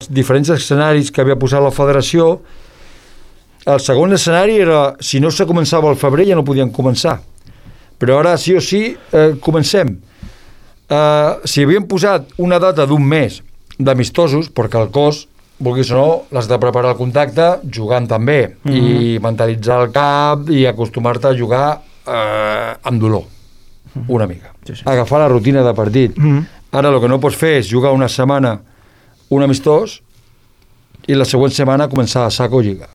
diferents escenaris que havia posat la federació, el segon escenari era, si no se començava al febrer ja no podien començar, però ara sí o sí comencem. Si havien posat una data d'un mes d'amistosos, perquè el cos, vulguis o no, l'has de preparar el contacte jugant també, i mentalitzar el cap i acostumar-te a jugar amb dolor, una mica. Sí. Agafar la rutina de partit. Ara el que no pots fer és jugar una setmana un amistós i la següent setmana començar a saco lliga.